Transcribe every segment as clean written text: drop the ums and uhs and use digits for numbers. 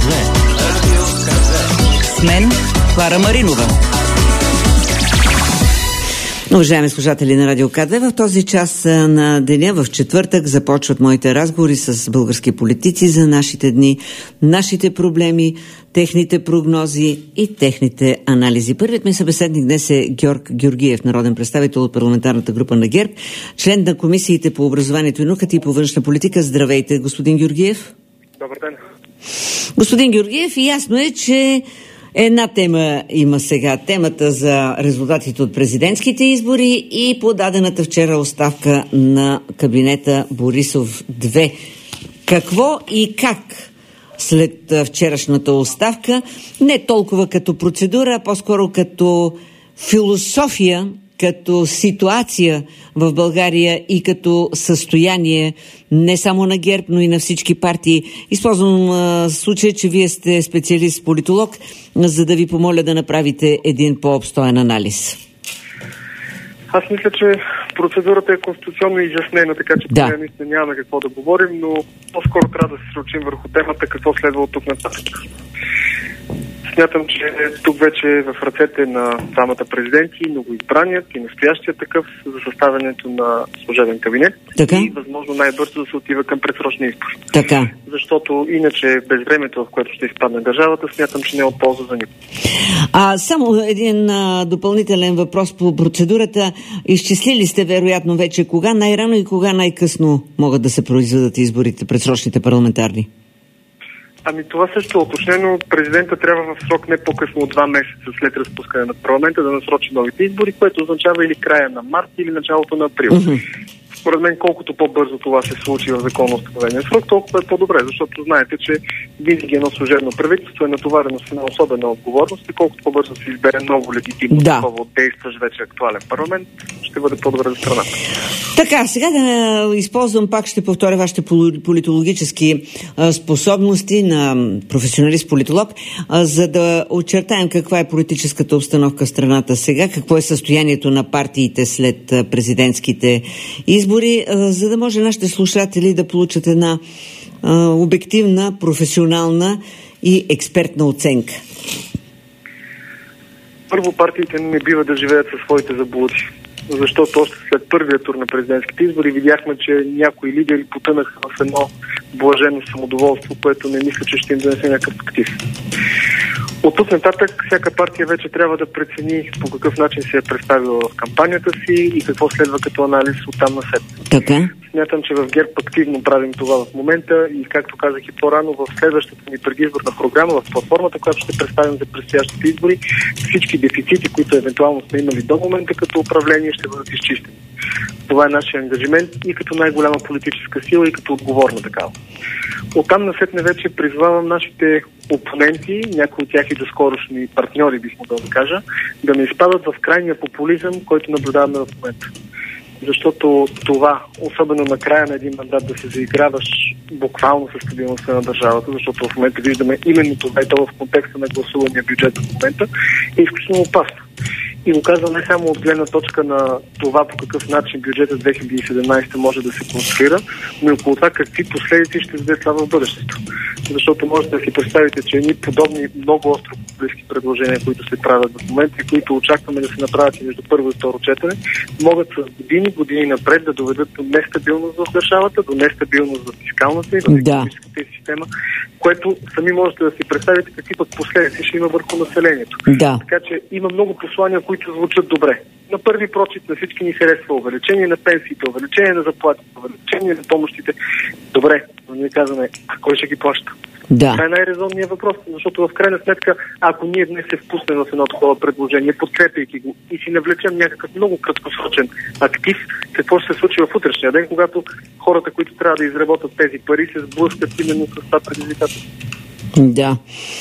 С мен Клара Маринова. Уважаеми слушатели на Радио К2, в този час на деня, в четвъртък, започват моите разговори с български политици за нашите дни, нашите проблеми, техните прогнози и техните анализи. Първият ми събеседник днес е Георг Георгиев, народен представител от парламентарната група на ГЕРБ, член на комисиите по образованието и науката и по външна политика. Здравейте, господин Георгиев. Добър ден. Господин Георгиев, ясно е, че една тема има сега. Темата за резултатите от президентските избори и подадената вчера оставка на кабинета Борисов 2. Какво и как след вчерашната оставка, не толкова като процедура, а по-скоро като философия, като ситуация в България и като състояние не само на ГЕРБ, но и на всички партии. Използвам случай, че вие сте специалист политолог, за да ви помоля да направите един по-обстоен анализ. Аз мисля, че процедурата е конституционно изяснена, така че наистина нямаме какво да говорим, но по-скоро трябва да се срочим върху темата какво следва от тук нататък. Смятам, че тук вече е в ръцете на двамата президенти, новоизбраният и настоящия такъв за съставянето на служебен кабинет. Така? И възможно най-бързо да се отива към предсрочни избори. Така. Защото иначе без времето, в което ще изпадне държавата, смятам, че не е от полза за никого. Само един допълнителен въпрос по процедурата. Изчислили сте вероятно вече кога най-рано и кога най-късно могат да се произведат изборите, предсрочните парламентарни? Това също е уточнено. Президента трябва в срок не по-късно от 2 месеца след разпускане на парламента да насрочи новите избори, което означава или края на март, или началото на април. Според мен, колкото по-бързо това се случи в законно установения срок, толкова е по-добре, защото знаете, че винаги едно служебно правителство е натоварено с една особена отговорност и колкото по-бързо се избере ново легитимно такова действащ вече актуален парламент, ще бъде по-добре за страната. Така, сега да използвам, пак ще повторя вашите политологически способности на професионалист-политолог, за да очертаем каква е политическата обстановка в страната сега, какво е състоянието на партиите след президентските избори, за да може нашите слушатели да получат една обективна, професионална и експертна оценка. Първо, партиите не бива да живеят със своите заблуди. Защото още след първия тур на президентските избори видяхме, че някои лидери потънаха в едно блажено самодоволство, което не мисля, че ще им донесе някакъв актив. От тук нататък всяка партия вече трябва да прецени по какъв начин се е представила в кампанията си и какво следва като анализ оттам насетне. Така. Смятам, че в ГЕРБ активно правим това в момента и, както казах и по-рано, в следващата ни предизборна програма, в платформата, която ще представим за предстоящите избори, всички дефицити, които евентуално сме имали до момента като управление, ще бъдат изчистени. Това е нашия ангажимент и като най-голяма политическа сила, и като отговорна такава. Оттам насетне вече призвавам нашите опоненти, някои от тях и доскорошни партньори, бих могъл да кажа, да не изпадат в крайния популизъм, който наблюдаваме в момента. Защото това, особено на края на един мандат, да се заиграваш буквално със стабилността на държавата, защото в момента виждаме именно това и то в контекста на гласувания бюджет в момента, е изключително опасно. И го казвам не само от гледна точка на това по какъв начин бюджетът 2017 може да се конструира, но и около това какви последици ще даде това в бъдещето. Защото можете да си представите, че едни подобни много остро популистки предложения, които се правят в момента и които очакваме да се направят и между първо и второ четене, могат с години напред да доведат до нестабилност в държавата, до нестабилност в фискалната и в икономическата система, което сами можете да си представите какви пък последици ще има върху населението. Така че има много послания, които звучат добре. На първи прочит на всички ни харесва увеличение на пенсиите, увеличение на заплатите, увеличение на помощите. Добре, но ние казваме, а кой ще ги плаща? Това е най-резонният въпрос, защото в крайна сметка, ако ние днес се впуснем в едно такова предложение, подкрепяйки го и си навлечем някакъв много краткосрочен актив, какво ще се случи в утрешния ден, когато хората, които трябва да изработят тези пари, се сблъскат именно с това предизвикателство? Да.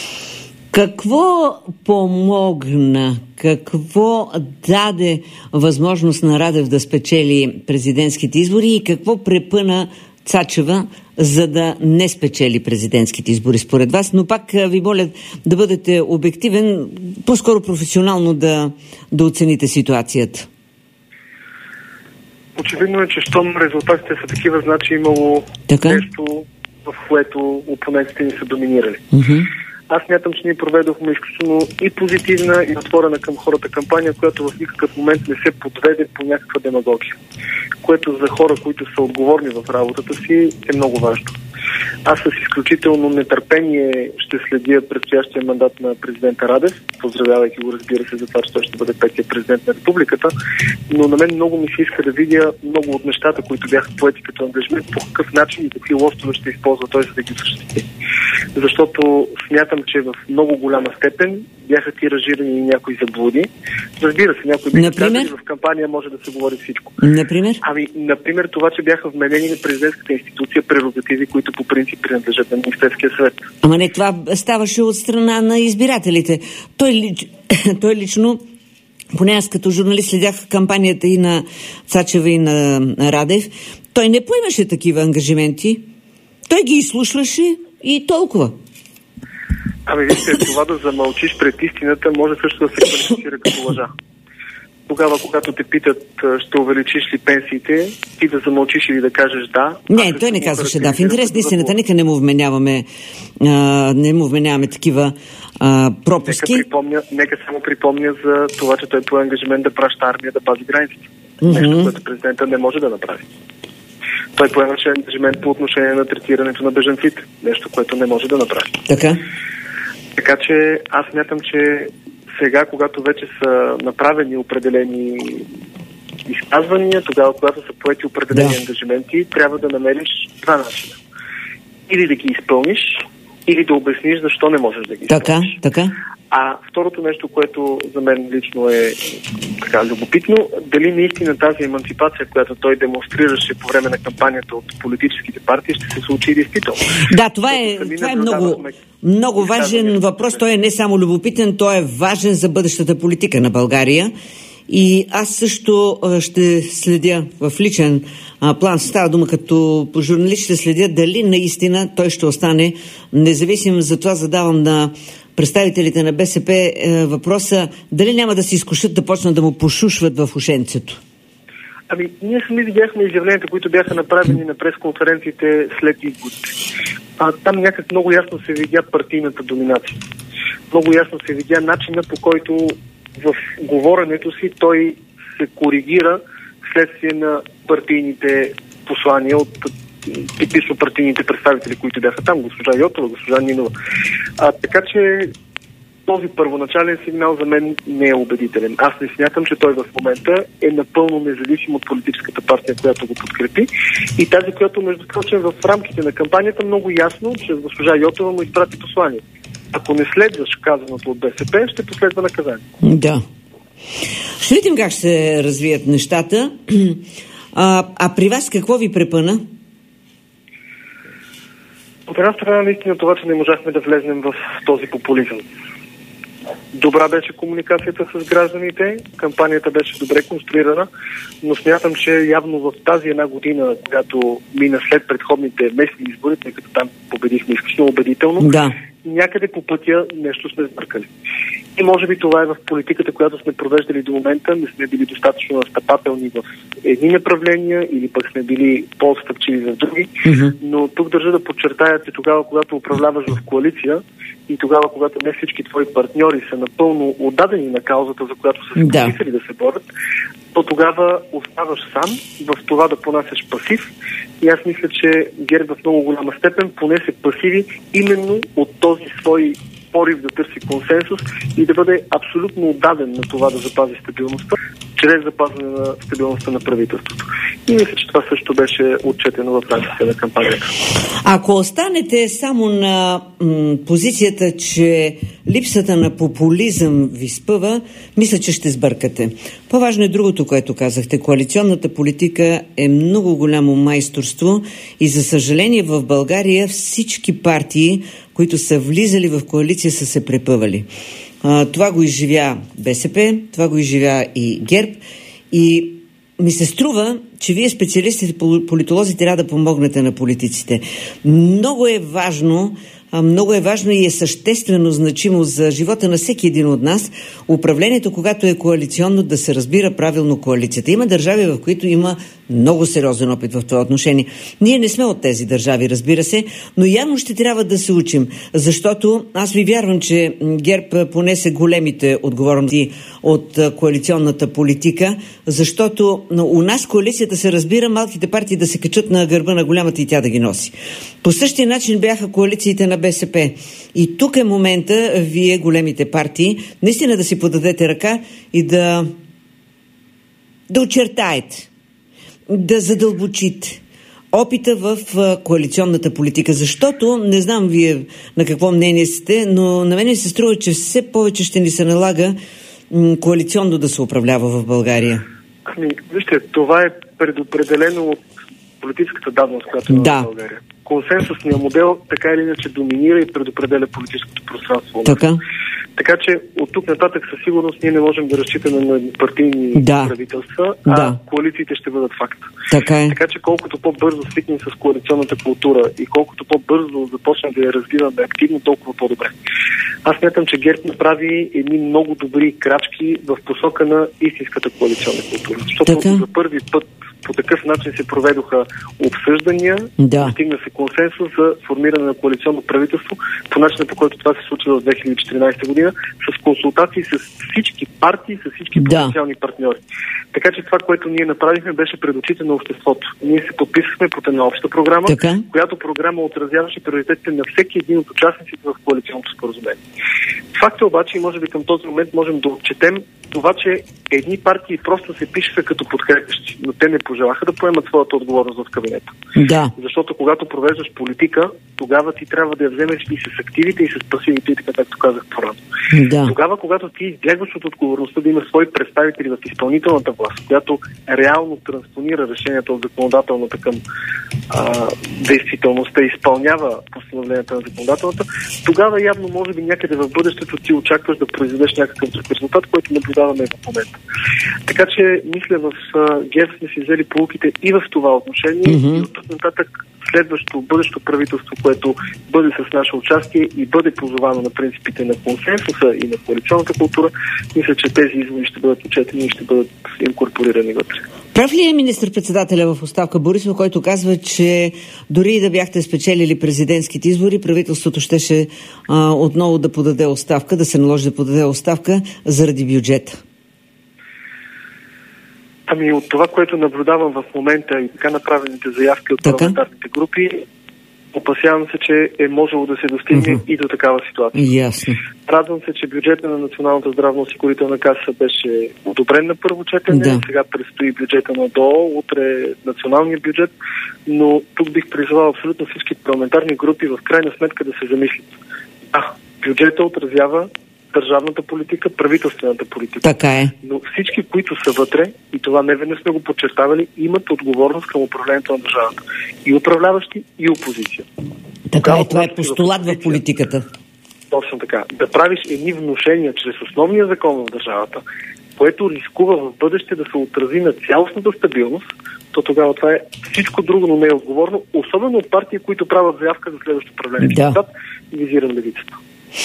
Какво помогна, какво даде възможност на Радев да спечели президентските избори и какво препъна Цачева, за да не спечели президентските избори според вас? Но пак ви моля да бъдете обективен, по-скоро професионално да оцените ситуацията. Очевидно е, че щом резултатите са такива, значи имало нещо в което опонентите ни са доминирали. Аз смятам, че ние проведохме изключително и позитивна, и отворена към хората кампания, която в никакъв момент не се подведе по някаква демагогия, което за хора, които са отговорни в работата си, е много важно. Аз с изключително нетърпение ще следя предстоящия мандат на президента Радев, поздравявайки го, разбира се, за това, че той ще бъде петия президент на републиката, но на мен много ми се иска да видя много от нещата, които бяха поети като ангажимент, по какъв начин и какви лостове ще използва той, за да ги осъществи. Защото смятам, че в много голяма степен бяха тиражирани някои заблуди. Разбира се, някои биха казали, в кампания може да се говори всичко. Например? Например, това, че бяха вменени на президентската институция прерогативи, които по принцип принадлежат на Министерския съвет. Ама не, това ставаше от страна на избирателите. Той лично, поне аз като журналист следях кампанията и на Цачева, и на Радев, той не поемаше такива ангажименти. Той ги изслушваше и толкова. Вижте, това да замълчиш пред истината може също да се квалифицира като лъжа. Тогава, когато те питат, ще увеличиш ли пенсиите, ти да замълчиш или да кажеш да. Не, той не казваше да. В интерес на истината, нека не му вменяваме такива пропуски. Нека само припомня за това, че той пое ангажимент да праща армия да пази границите. Нещо, което президента не може да направи. Той поемаше ангажимент по отношение на третирането на бежанците. Нещо, което не може да направи. Така че аз смятам, че сега, когато вече са направени определени изказвания, тогава, когато са поети определени ангажименти, трябва да намериш два начина. Или да ги изпълниш, или да обясниш защо не можеш да ги изпълниш. Така. А второто нещо, което за мен лично е така любопитно, дали наистина тази еманципация, която той демонстрираше по време на кампанията от политическите партии, ще се случи действително. Да, това е много важен въпрос. Той е не само любопитен, той е важен за бъдещата политика на България. И аз също ще следя в личен план, става дума като журналист, ще следя дали наистина той ще остане независим. Затова задавам на представителите на БСП въпроса, дали няма да се изкушат да почнат да му пошушват в ушенцето. Ние сами видяхме изявленията, които бяха направени на пресконференциите след изборите. Там някак много ясно се видя партийната доминация. Много ясно се видя начина, по който в говоренето си той се коригира вследствие на партийните послания от типично партийните представители, които бяха там, госпожа Йотова, госпожа Нинова. Така че този първоначален сигнал за мен не е убедителен. Аз не смятам, че той в момента е напълно независим от политическата партия, която го подкрепи. И тази, която, между прочим, в рамките на кампанията много ясно, че госпожа Йотова му изпрати послание. Ако не следваш казаното от БСП, ще последва наказание. Да. Ще видим как ще се развият нещата. А при вас какво ви препъна? От една страна, наистина това, че не можахме да влезнем в този популизъм. Добра беше комуникацията с гражданите, кампанията беше добре конструирана, но смятам, че явно в тази една година, която мина след предходните местни избори, тъй като там победихме изключително убедително, някъде по пътя нещо сме сбъркали. И може би това е в политиката, която сме провеждали до момента. Не сме били достатъчно настъпателни в едни направления или пък сме били по-отстъпчиви в други. Но тук държа да подчертая, че тогава, когато управляваш в коалиция и тогава, когато не всички твои партньори са напълно отдадени на каузата, за която са се подписали да се борят, то тогава оставаш сам в това да понасяш пасив. И аз мисля, че ГЕРБ в много голяма степен понесе пасиви именно от този свой порив да търси консенсус и да бъде абсолютно отдаден на това да запази стабилността, чрез запазване на стабилността на правителството. И мисля, че това също беше отчетено в рамките на кампанията. Ако останете само на позицията, че липсата на популизъм ви спъва, мисля, че ще сбъркате. По-важно е другото, което казахте. Коалиционната политика е много голямо майсторство и за съжаление в България всички партии, които са влизали в коалиция, са се препъвали. Това го изживя БСП, това го изживя и ГЕРБ. И ми се струва, че вие специалистите, политолози, трябва да помогнете на политиците. Много е важно много е важно и е съществено значимо за живота на всеки един от нас управлението, когато е коалиционно, да се разбира правилно коалицията. Има държави, в които има много сериозен опит в това отношение. Ние не сме от тези държави, разбира се, но явно ще трябва да се учим, защото аз ви вярвам, че ГЕРБ понесе големите отговорности от коалиционната политика, защото у нас коалицията се разбира малките партии да се качат на гърба на голямата и тя да ги носи. По същия начин бяха коалициите на БСП. И тук е момента вие, големите партии, наистина да си подадете ръка и да очертаете, да задълбочите опита в коалиционната политика, защото, не знам вие на какво мнение сте, но на мен се струва, че все повече ще ни се налага коалиционно да се управлява в България. Вижте, това е предопределено от политическата давност, която е в България. Консенсусният модел така или иначе доминира и предопределя политическото пространство. Така че от тук нататък със сигурност ние не можем да разчитаме на партийни правителства, а коалициите ще бъдат факт. Така че колкото по-бързо свикнем с коалиционната култура и колкото по-бързо започнем да я развиваме активно, толкова по-добре. Аз смятам, че ГЕРБ направи едни много добри крачки в посока на истинската коалиционна култура. Защото за първи път по такъв начин се проведоха обсъждания, стигна се консенсус за формиране на коалиционно правителство по начина, по който това се случва в 2014 година, с консултации с всички партии, с всички потенциални партньори. Така че това, което ние направихме, беше пред очите на обществото. Ние се подписахме под една обща програма, която програма отразяваше приоритетите на всеки един от участниците в коалиционното споразумение. Факт е обаче, и може би към този момент можем да отчетем това, че едни партии просто се пишеха като подкрепящи, но те не пожелаха да поемат своята отговорност в кабинета. Защото когато провеждаш политика, тогава ти трябва да я вземеш и с активите, и с пасивите, и така, както казах по-рано. Тогава, когато ти избягваш от отговорността да има свои представители в изпълнителната власт, която реално транспонира решението от законодателната към действителността и изпълнява постановленията на законодателната, тогава явно може би някъде в бъдещето ти очакваш да произведеш някакъв друг резултат, който наблюдаваме в момента. Така че, мисля, в ГЕРБ сме си взели поуките и в това отношение, и от тук нататък следващото, бъдещо правителство, което бъде с наше участие и бъде позовано на принципите на консенсуса и на коалиционната култура, мисля, че тези изводи ще бъдат отчетени и ще бъдат инкорпорирани вътре. Прав ли е министър-председателя в оставка Борисов, който казва, че дори и да бяхте спечелили президентските избори, правителството щеше отново да подаде оставка, да се наложи да подаде оставка заради бюджета? От това, което наблюдавам в момента и така направените заявки от парламентарните групи, опасявам се, че е можело да се достигне и до такава ситуация. Ясно. Радвам се, че бюджета на Националната здравноосигурителна каса беше одобрен на първо четене. Сега предстои бюджета на ДОО, утре националния бюджет, но тук бих призвал абсолютно всички парламентарни групи в крайна сметка да се замислят. Бюджета отразява държавната политика, правителствената политика. Така е. Но всички, които са вътре, и това не веднъж сме го подчертавали, имат отговорност към управлението на държавата. И управляващи, и опозиция. Така е, това е постулат в политиката. Точно така. Да правиш едни внушения чрез основния закон в държавата, което рискува в бъдеще да се отрази на цялостната стабилност, то тогава това е всичко друго, но не е отговорно, особено от партии, които правят заявка за следващото управление. И визирам левицата.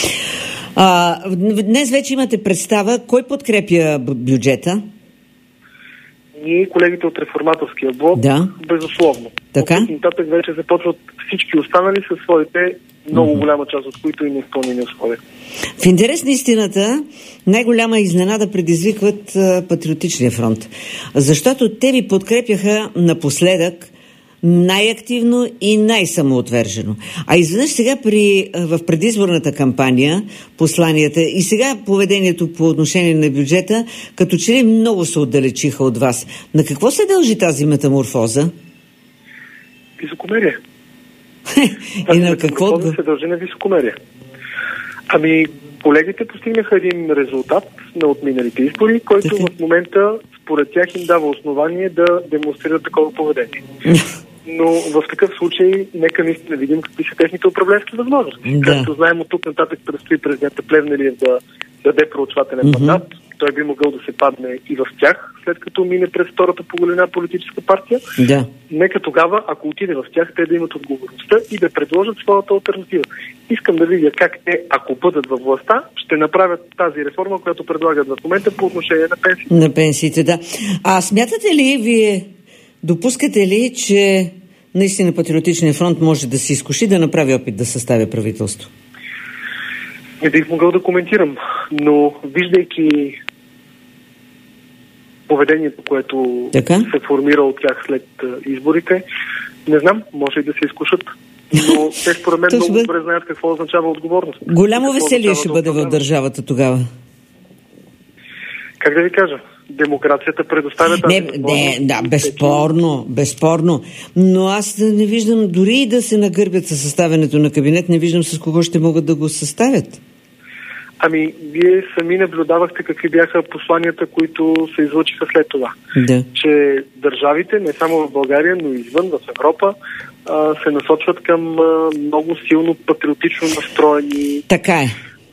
Днес вече имате представа кой подкрепя бюджета? Ние, колегите от Реформаторския блок, безусловно. Така? От нататък вече започват всички останали със своите много голяма част от които и неизпълнени условия. В интерес на истината, най-голяма изненада предизвикват Патриотичния фронт. Защото те ви подкрепяха напоследък най-активно и най-самоотвержено. А изведнъж сега в предизборната кампания, посланията и сега поведението по отношение на бюджета, като че ли много се отдалечиха от вас. На какво се дължи тази метаморфоза? Високомерие. И на какво се дължи на високомерие? Колегите постигнаха един резултат на отминалите избори, който в момента според тях им дава основание да демонстрират такова поведение. Но в такъв случай нека наистина видим какви са техните управленски възможности. Както знаем, от тук нататък предстои президента Плевнелиев да даде проучвателен мандат той би могъл да се падне и в тях, след като мине през втората по големина политическа партия. Да. Нека тогава, ако отиде в тях, те да имат отговорността и да предложат своята алтернатива. Искам да видя как те, ако бъдат във властта, ще направят тази реформа, която предлагат в момента по отношение на пенсиите. На пенсиите, да. А смятате ли, вие допускате ли, че наистина Патриотичният фронт може да се изкуши да направи опит да съставя правителство? Не бих могъл да коментирам, но виждайки поведението, което се формира от тях след изборите, не знам, може и да се изкушат. Но те според мен много добре знаят какво означава отговорност. Голямо веселие ще бъде в държавата тогава. Как да ви кажа? Демокрацията предоставя тази възможност. Да, безспорно. Но аз не виждам, дори и да се нагърбят със съставянето на кабинет, не виждам с кого ще могат да го съставят. Ами, вие сами наблюдавахте какви бяха посланията, които се излъчиха след това. Да. Че държавите, не само в България, но и извън, в Европа, се насочват към много силно патриотично настроени... Така е.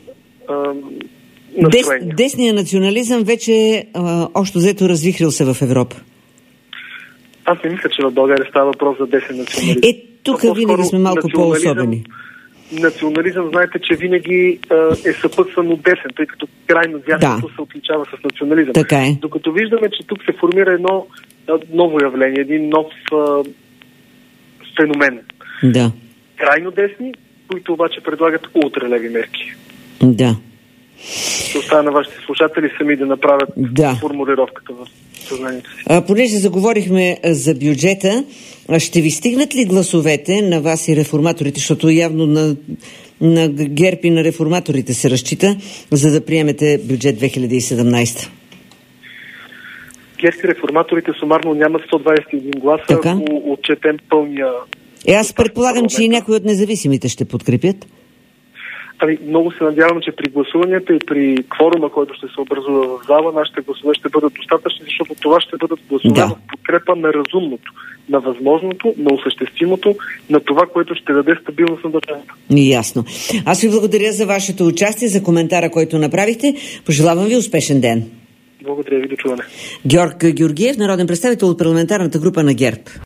Десният национализъм вече общо взето развихрил се в Европа. Аз не мисля, че в България става въпрос за десен национализъм. Тук винаги сме малко по-особени. Национализъм, знаете, че винаги е съпътстван от десен, тъй като крайно дясното се отличава с национализъм. Така е. Докато виждаме, че тук се формира едно ново явление, един нов феномен. Да. Крайно десни, които обаче предлагат ултралеви мерки. Да. Ще оставя на вашите слушатели сами да направят формулировката в съзнанието си. Понеже заговорихме за бюджета, ще ви стигнат ли гласовете на вас и реформаторите, защото явно на ГЕРБ и на реформаторите се разчита, за да приемете бюджет 2017? ГЕРБ и реформаторите сумарно нямат 121 гласа, ако отчетем пълния... Аз предполагам, че и някои от независимите ще подкрепят. Ами, много се надявам, че при гласуванията и при кворума, който ще се образува в зала, нашите гласове ще бъдат достатъчни, защото това ще бъдат гласове в подкрепа на разумното, на възможното, на осъществимото, на това, което ще даде стабилност на държавата. Ясно. Аз ви благодаря за вашето участие, за коментара, който направихте. Пожелавам ви успешен ден. Благодаря ви, до чуване. Георг Георгиев, народен представител от парламентарната група на ГЕРБ.